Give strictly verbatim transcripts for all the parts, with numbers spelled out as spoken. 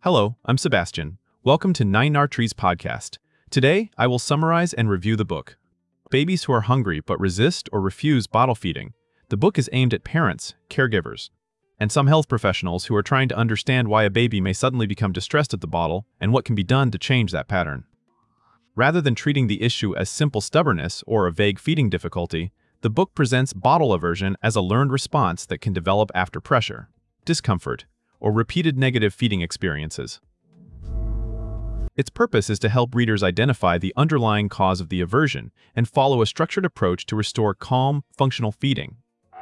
Hello, I'm Sebastian. Welcome to Nine R Trees podcast. Today, I will summarize and review the book, Babies Who Are Hungry But Resist or Refuse Bottle Feeding. The book is aimed at parents, caregivers, and some health professionals who are trying to understand why a baby may suddenly become distressed at the bottle and what can be done to change that pattern. Rather than treating the issue as simple stubbornness or a vague feeding difficulty, the book presents bottle aversion as a learned response that can develop after pressure, discomfort, or repeated negative feeding experiences. Its purpose is to help readers identify the underlying cause of the aversion and follow a structured approach to restore calm, functional feeding.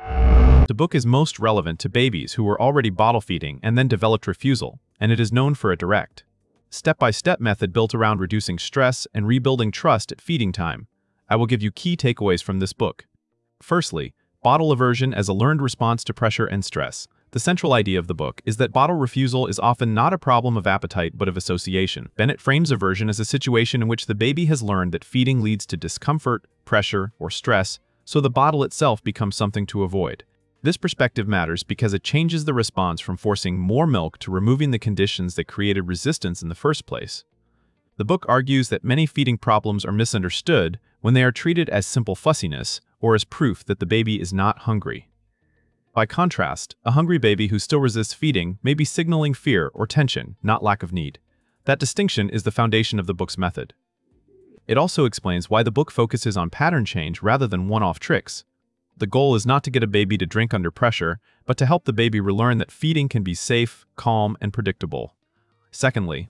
The book is most relevant to babies who were already bottle feeding and then developed refusal, and it is known for a direct, step-by-step method built around reducing stress and rebuilding trust at feeding time. I will give you key takeaways from this book. Firstly, bottle aversion as a learned response to pressure and stress. The central idea of the book is that bottle refusal is often not a problem of appetite but of association. Bennett frames aversion as a situation in which the baby has learned that feeding leads to discomfort, pressure, or stress, so the bottle itself becomes something to avoid. This perspective matters because it changes the response from forcing more milk to removing the conditions that created resistance in the first place. The book argues that many feeding problems are misunderstood when they are treated as simple fussiness or as proof that the baby is not hungry. By contrast, a hungry baby who still resists feeding may be signaling fear or tension, not lack of need. That distinction is the foundation of the book's method. It also explains why the book focuses on pattern change rather than one-off tricks. The goal is not to get a baby to drink under pressure, but to help the baby relearn that feeding can be safe, calm, and predictable. Secondly,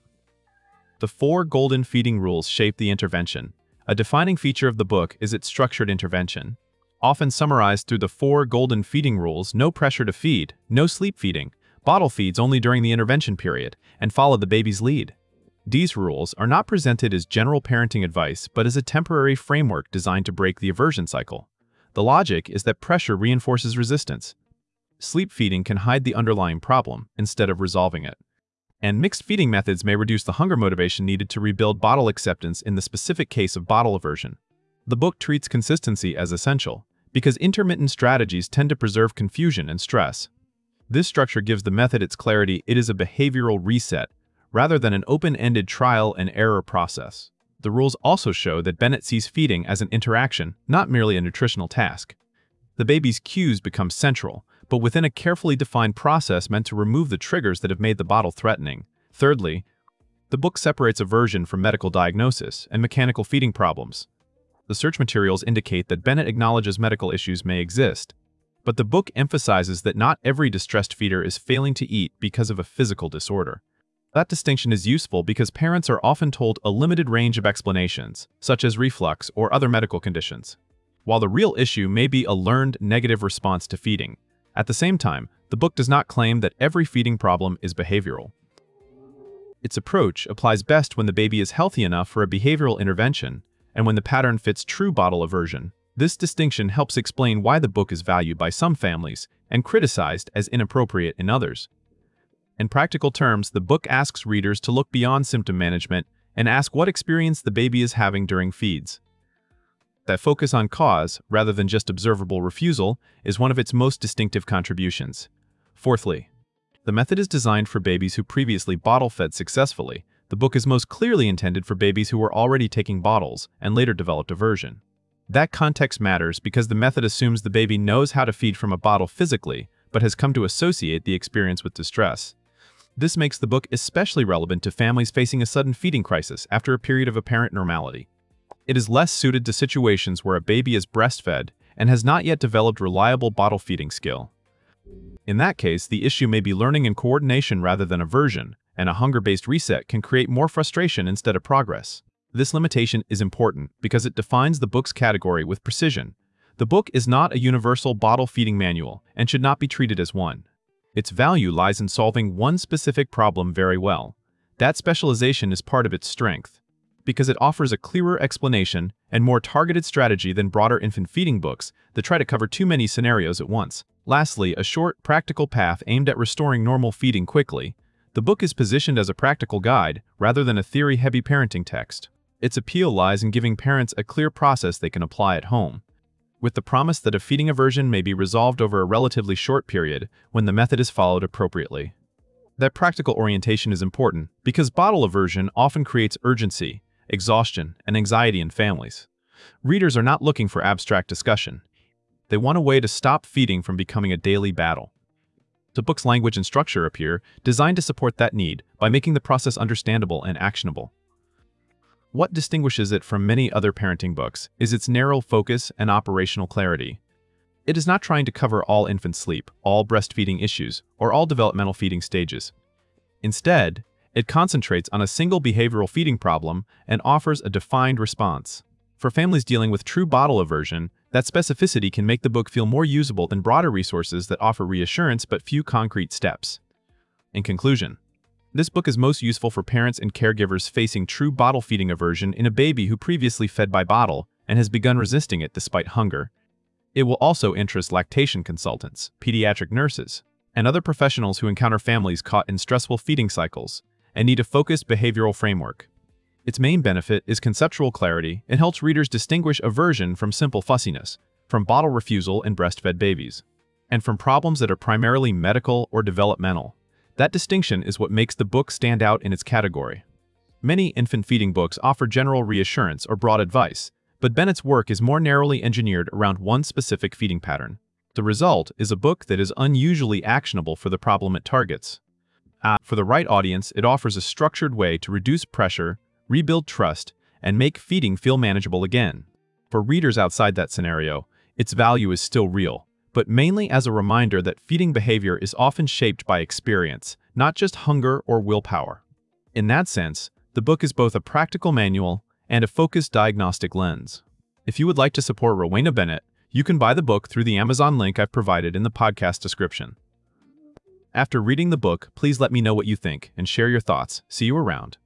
the four golden feeding rules shape the intervention. A defining feature of the book is its structured intervention, often summarized through the four golden feeding rules: no pressure to feed, no sleep feeding, bottle feeds only during the intervention period, and follow the baby's lead. These rules are not presented as general parenting advice, but as a temporary framework designed to break the aversion cycle. The logic is that pressure reinforces resistance. Sleep feeding can hide the underlying problem instead of resolving it. And mixed feeding methods may reduce the hunger motivation needed to rebuild bottle acceptance in the specific case of bottle aversion. The book treats consistency as essential, because intermittent strategies tend to preserve confusion and stress. This structure gives the method its clarity. It is a behavioral reset, rather than an open-ended trial and error process. The rules also show that Bennett sees feeding as an interaction, not merely a nutritional task. The baby's cues become central, but within a carefully defined process meant to remove the triggers that have made the bottle threatening. Thirdly, the book separates aversion from medical diagnosis and mechanical feeding problems. The search materials indicate that Bennett acknowledges medical issues may exist, but the book emphasizes that not every distressed feeder is failing to eat because of a physical disorder. That distinction is useful because parents are often told a limited range of explanations, such as reflux or other medical conditions, while the real issue may be a learned negative response to feeding. At the same time, the book does not claim that every feeding problem is behavioral. Its approach applies best when the baby is healthy enough for a behavioral intervention, and when the pattern fits true bottle aversion. This distinction helps explain why the book is valued by some families and criticized as inappropriate in others. In practical terms, the book asks readers to look beyond symptom management and ask what experience the baby is having during feeds. That focus on cause, rather than just observable refusal, is one of its most distinctive contributions. Fourthly, the method is designed for babies who previously bottle-fed successfully. The book is most clearly intended for babies who were already taking bottles and later developed aversion. That context matters because the method assumes the baby knows how to feed from a bottle physically, but has come to associate the experience with distress. This makes the book especially relevant to families facing a sudden feeding crisis after a period of apparent normality. It is less suited to situations where a baby is breastfed and has not yet developed reliable bottle feeding skill. In that case, the issue may be learning and coordination rather than aversion, and a hunger-based reset can create more frustration instead of progress. This limitation is important because it defines the book's category with precision. The book is not a universal bottle feeding manual and should not be treated as one. Its value lies in solving one specific problem very well. That specialization is part of its strength, because it offers a clearer explanation and more targeted strategy than broader infant feeding books that try to cover too many scenarios at once. Lastly, a short, practical path aimed at restoring normal feeding quickly. The book is positioned as a practical guide rather than a theory-heavy parenting text. Its appeal lies in giving parents a clear process they can apply at home, with the promise that a feeding aversion may be resolved over a relatively short period when the method is followed appropriately. That practical orientation is important because bottle aversion often creates urgency, exhaustion, and anxiety in families. Readers are not looking for abstract discussion. They want a way to stop feeding from becoming a daily battle. The book's language and structure appear designed to support that need by making the process understandable and actionable. What distinguishes it from many other parenting books is its narrow focus and operational clarity. It is not trying to cover all infant sleep, all breastfeeding issues, or all developmental feeding stages. Instead, it concentrates on a single behavioral feeding problem and offers a defined response. For families dealing with true bottle aversion, that specificity can make the book feel more usable than broader resources that offer reassurance but few concrete steps. In conclusion, this book is most useful for parents and caregivers facing true bottle feeding aversion in a baby who previously fed by bottle and has begun resisting it despite hunger. It will also interest lactation consultants, pediatric nurses, and other professionals who encounter families caught in stressful feeding cycles and need a focused behavioral framework. Its main benefit is conceptual clarity and helps readers distinguish aversion from simple fussiness, from bottle refusal in breastfed babies, and from problems that are primarily medical or developmental. That distinction is what makes the book stand out in its category. Many infant feeding books offer general reassurance or broad advice, but Bennett's work is more narrowly engineered around one specific feeding pattern. The result is a book that is unusually actionable for the problem it targets. Uh, for the right audience, it offers a structured way to reduce pressure, rebuild trust, and make feeding feel manageable again. For readers outside that scenario, its value is still real, but mainly as a reminder that feeding behavior is often shaped by experience, not just hunger or willpower. In that sense, the book is both a practical manual and a focused diagnostic lens. If you would like to support Rowena Bennett, you can buy the book through the Amazon link I've provided in the podcast description. After reading the book, please let me know what you think and share your thoughts. See you around.